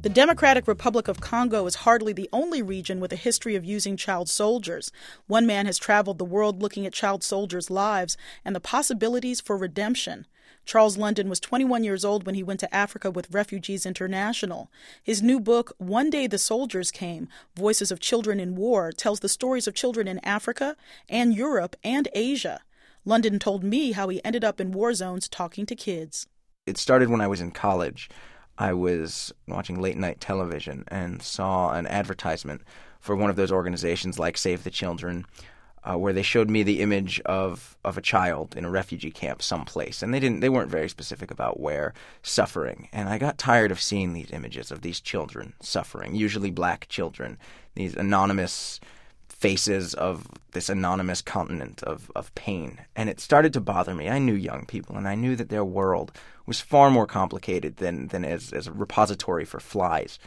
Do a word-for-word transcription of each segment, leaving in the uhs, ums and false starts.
The Democratic Republic of Congo is hardly the only region with a history of using child soldiers. One man has traveled the world looking at child soldiers' lives and the possibilities for redemption. Charles London was twenty-one years old when he went to Africa with Refugees International. His new book, One Day the Soldiers Came, Voices of Children in War, tells the stories of children in Africa and Europe and Asia. London told me how he ended up in war zones talking to kids. It started when I was in college. I was watching late-night television and saw an advertisement for one of those organizations like Save the Children, uh, where they showed me the image of, of a child in a refugee camp someplace. And they didn't they weren't very specific about where, suffering. And I got tired of seeing these images of these children suffering, usually black children, these anonymous faces of this anonymous continent of, of pain. And it started to bother me. I knew young people, and I knew that their world was far more complicated than, than as, as a repository for flies.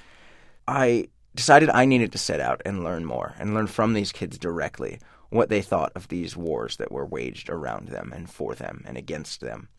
I decided I needed to set out and learn more, and learn from these kids directly what they thought of these wars that were waged around them and for them and against them.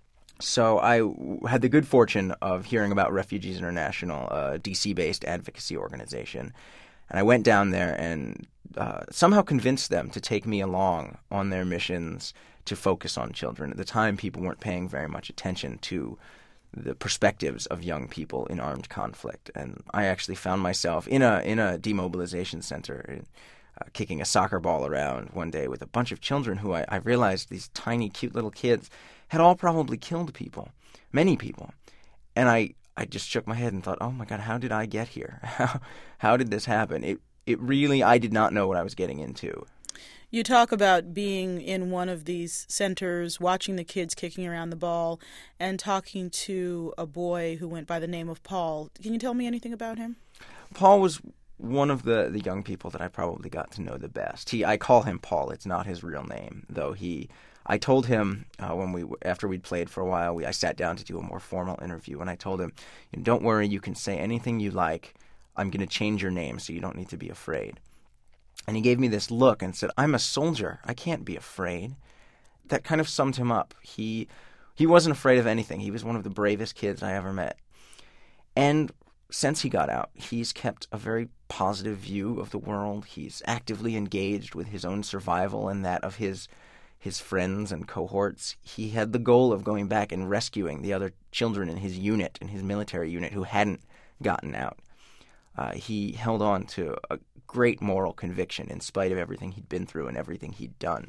So I had the good fortune of hearing about Refugees International, a D C-based advocacy organization. And I went down there and uh, somehow convinced them to take me along on their missions to focus on children. At the time, people weren't paying very much attention to the perspectives of young people in armed conflict. And I actually found myself in a in a demobilization center, uh, kicking a soccer ball around one day with a bunch of children who I, I realized, these tiny, cute little kids, had all probably killed people, many people. And I... I just shook my head and thought, oh my God, how did I get here? How, how did this happen? It it really, I did not know what I was getting into. You talk about being in one of these centers, watching the kids kicking around the ball, and talking to a boy who went by the name of Paul. Can you tell me anything about him? Paul was one of the, the young people that I probably got to know the best. He I call him Paul. It's not his real name, though he... I told him uh, when we after we'd played for a while, we I sat down to do a more formal interview, and I told him, "Don't worry, you can say anything you like. I'm going to change your name, so you don't need to be afraid." And he gave me this look and said, "I'm a soldier. I can't be afraid." That kind of summed him up. He he wasn't afraid of anything. He was one of the bravest kids I ever met. And since he got out, he's kept a very positive view of the world. He's actively engaged with his own survival and that of his his friends and cohorts. He had the goal of going back and rescuing the other children in his unit, in his military unit, who hadn't gotten out. Uh, he held on to a great moral conviction in spite of everything he'd been through and everything he'd done.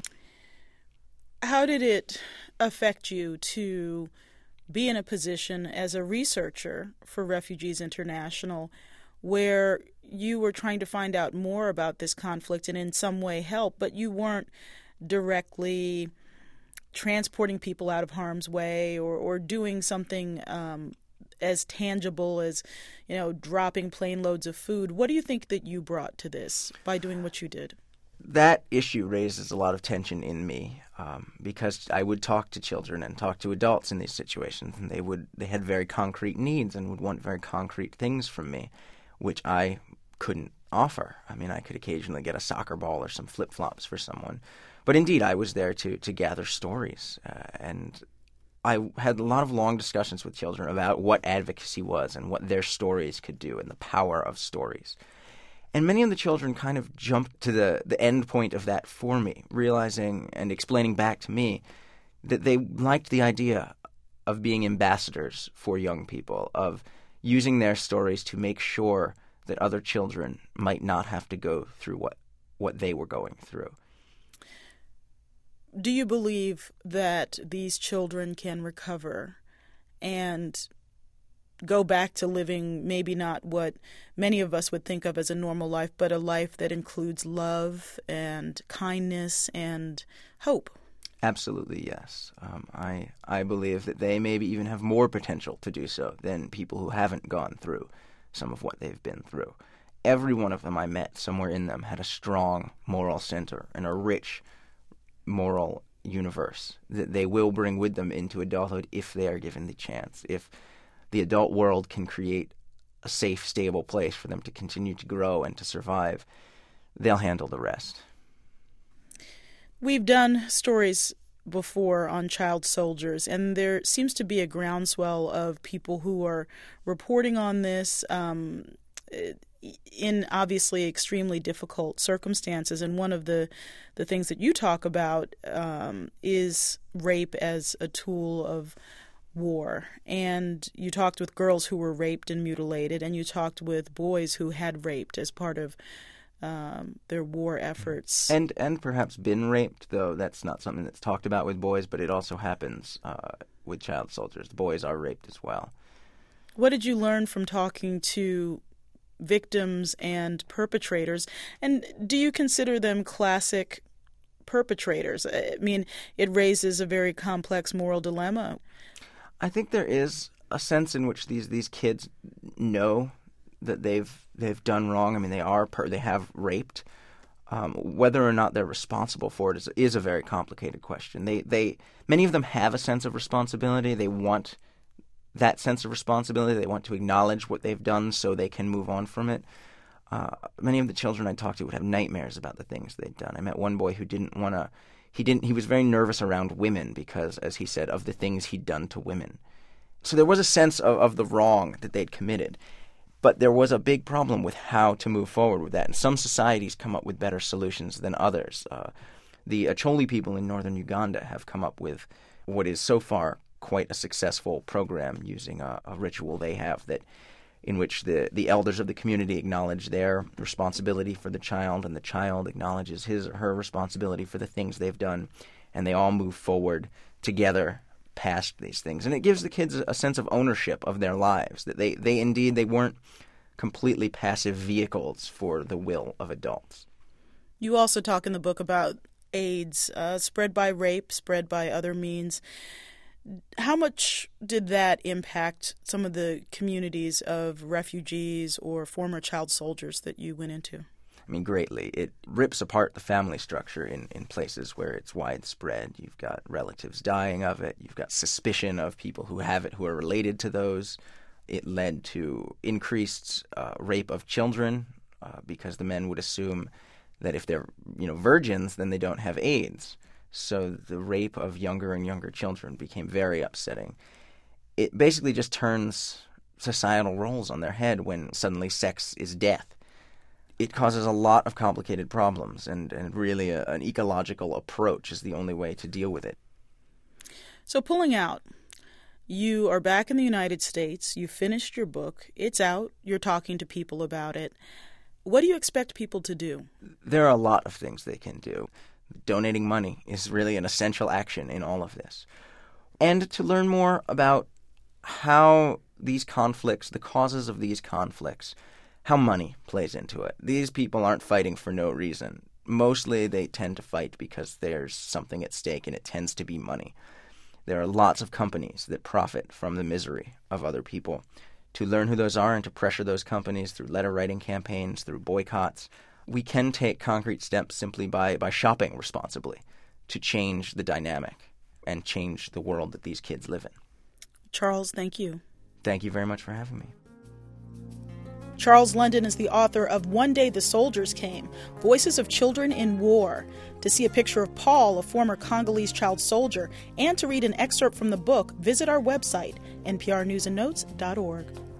How did it affect you to be in a position as a researcher for Refugees International where you were trying to find out more about this conflict and in some way help, but you weren't directly transporting people out of harm's way or, or doing something um, as tangible as, you know, dropping plane loads of food? What do you think that you brought to this by doing what you did? That issue raises a lot of tension in me um, because I would talk to children and talk to adults in these situations, and they would they had very concrete needs and would want very concrete things from me, which I couldn't offer. I mean, I could occasionally get a soccer ball or some flip-flops for someone. But indeed, I was there to, to gather stories, uh, and I had a lot of long discussions with children about what advocacy was and what their stories could do and the power of stories. And many of the children kind of jumped to the, the end point of that for me, realizing and explaining back to me that they liked the idea of being ambassadors for young people, of using their stories to make sure that other children might not have to go through what, what they were going through. Do you believe that these children can recover and go back to living maybe not what many of us would think of as a normal life, but a life that includes love and kindness and hope? Absolutely, yes. Um, I I believe that they maybe even have more potential to do so than people who haven't gone through some of what they've been through. Every one of them I met, somewhere in them, had a strong moral center and a rich moral universe that they will bring with them into adulthood if they are given the chance. If the adult world can create a safe, stable place for them to continue to grow and to survive, they'll handle the rest. We've done stories before on child soldiers, and there seems to be a groundswell of people who are reporting on this um, in obviously extremely difficult circumstances. And one of the, the things that you talk about um, is rape as a tool of war. And you talked with girls who were raped and mutilated, and you talked with boys who had raped as part of Um, their war efforts. And and perhaps been raped, though that's not something that's talked about with boys, but it also happens uh, with child soldiers. The boys are raped as well. What did you learn from talking to victims and perpetrators? And do you consider them classic perpetrators? I mean, it raises a very complex moral dilemma. I think there is a sense in which these, these kids know that they've they've done wrong. I mean, they are per, they have raped. Um, whether or not they're responsible for it is is a very complicated question. They they many of them have a sense of responsibility. They want that sense of responsibility. They want to acknowledge what they've done so they can move on from it. Uh, many of the children I talked to would have nightmares about the things they'd done. I met one boy who didn't want to. He didn't. He was very nervous around women because, as he said, of the things he'd done to women. So there was a sense of, of the wrong that they'd committed. But there was a big problem with how to move forward with that. And some societies come up with better solutions than others. Uh, the Acholi people in northern Uganda have come up with what is so far quite a successful program using a, a ritual they have that in which the, the elders of the community acknowledge their responsibility for the child, and the child acknowledges his or her responsibility for the things they've done, and they all move forward together past these things. And it gives the kids a sense of ownership of their lives, that they, they indeed, they weren't completely passive vehicles for the will of adults. You also talk in the book about AIDS, uh, spread by rape, spread by other means. How much did that impact some of the communities of refugees or former child soldiers that you went into? I mean, greatly. It rips apart the family structure in, in places where it's widespread. You've got relatives dying of it. You've got suspicion of people who have it who are related to those. It led to increased uh, rape of children uh, because the men would assume that if they're, you know, virgins, then they don't have AIDS. So the rape of younger and younger children became very upsetting. It basically just turns societal roles on their head when suddenly sex is death. It causes a lot of complicated problems, and, and really a, an ecological approach is the only way to deal with it. So pulling out, you are back in the United States, you finished your book, it's out, you're talking to people about it. What do you expect people to do? There are a lot of things they can do. Donating money is really an essential action in all of this. And to learn more about how these conflicts, the causes of these conflicts, how money plays into it. These people aren't fighting for no reason. Mostly they tend to fight because there's something at stake, and it tends to be money. There are lots of companies that profit from the misery of other people. To learn who those are and to pressure those companies through letter-writing campaigns, through boycotts, we can take concrete steps simply by, by shopping responsibly to change the dynamic and change the world that these kids live in. Charles, thank you. Thank you very much for having me. Charles London is the author of One Day the Soldiers Came, Voices of Children in War. To see a picture of Paul, a former Congolese child soldier, and to read an excerpt from the book, visit our website, n p r news and notes dot org.